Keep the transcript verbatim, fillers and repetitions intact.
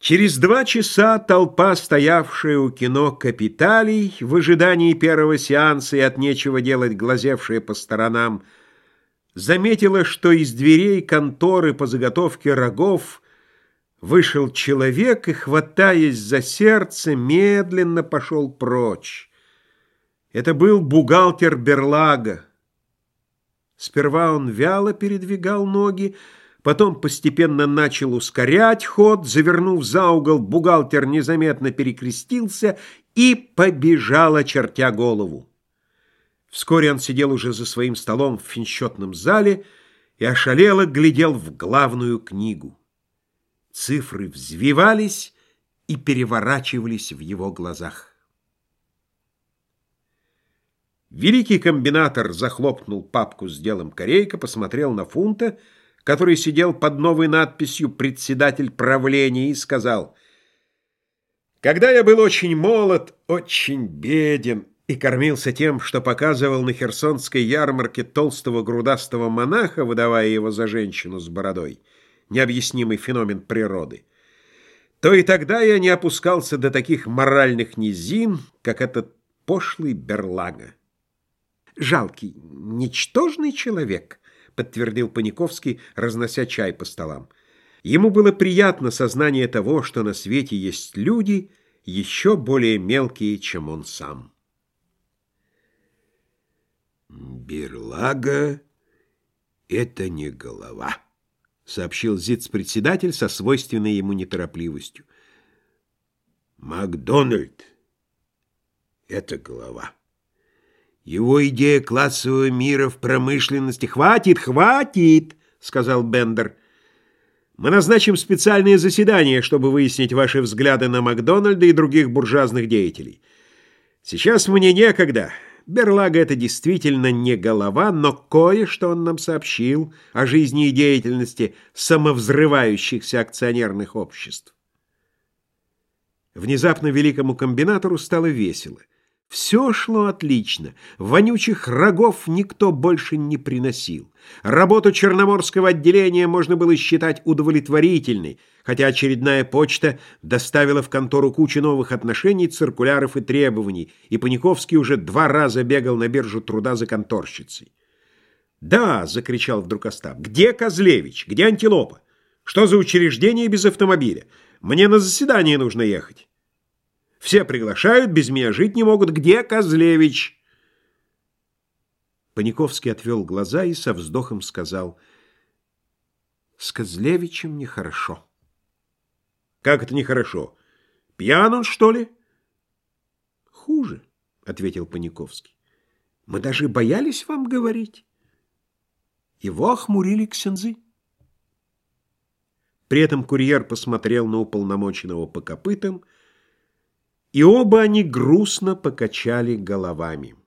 Через два часа толпа, стоявшая у кино «Капиталий» в ожидании первого сеанса и от нечего делать глазевшая по сторонам, заметила, что из дверей конторы по заготовке рогов вышел человек и, хватаясь за сердце, медленно пошел прочь. Это был бухгалтер Берлага. Сперва он вяло передвигал ноги, потом постепенно начал ускорять ход. Завернув за угол, бухгалтер незаметно перекрестился и побежал, очертя голову. Вскоре он сидел уже за своим столом в финсчетном зале и ошалело глядел в главную книгу. Цифры взвивались и переворачивались в его глазах. Великий комбинатор захлопнул папку с делом Корейка, посмотрел на Фунта, который сидел под новой надписью «Председатель правления», и сказал: «Когда я был очень молод, очень беден и кормился тем, что показывал на Херсонской ярмарке толстого грудастого монаха, выдавая его за женщину с бородой, необъяснимый феномен природы, то и тогда я не опускался до таких моральных низин, как этот пошлый Берлага». «Жалкий, ничтожный человек», — подтвердил Паниковский, разнося чай по столам. Ему было приятно сознание того, что на свете есть люди еще более мелкие, чем он сам. «Берлага — это не голова», — сообщил зиц-председатель со свойственной ему неторопливостью. «Макдональд — это голова. Его идея классового мира в промышленности...» «Хватит, хватит!» — сказал Бендер. «Мы назначим специальное заседание, чтобы выяснить ваши взгляды на Макдональда и других буржуазных деятелей. Сейчас мне некогда. Берлага — это действительно не голова, но кое-что он нам сообщил о жизни и деятельности самовзрывающихся акционерных обществ». Внезапно великому комбинатору стало весело. Все шло отлично. Вонючих рогов никто больше не приносил. Работу Черноморского отделения можно было считать удовлетворительной, хотя очередная почта доставила в контору кучу новых отношений, циркуляров и требований, и Паниковский уже два раза бегал на биржу труда за конторщицей. «Да!» — закричал вдруг Остап. «Где Козлевич? Где Антилопа? Что за учреждение без автомобиля? Мне на заседание нужно ехать. Все приглашают, без меня жить не могут. Где Козлевич?» Паниковский отвел глаза и со вздохом сказал: «С Козлевичем нехорошо». «Как это нехорошо? Пьян он, что ли?» «Хуже», — ответил Паниковский. «Мы даже боялись вам говорить». Его охмурили ксензы. При этом курьер посмотрел на уполномоченного по копытам, и оба они грустно покачали головами.